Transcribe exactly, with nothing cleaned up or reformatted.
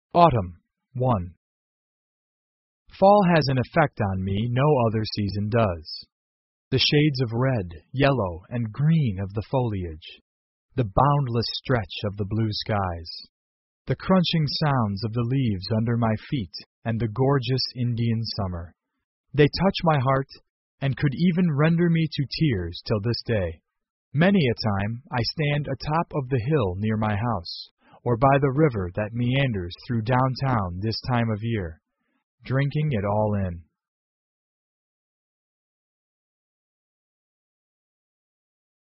Autumn. one. Fall has an effect on me no other season does. The shades of red, yellow, and green of the foliage, the boundless stretch of the blue skies, the crunching sounds of the leaves under my feet, and the gorgeous Indian summer. They touch my heart, and could even render me to tears till this day. Many a time I stand atop of the hill near my house, or by the river that meanders through downtown this time of year, drinking it all in.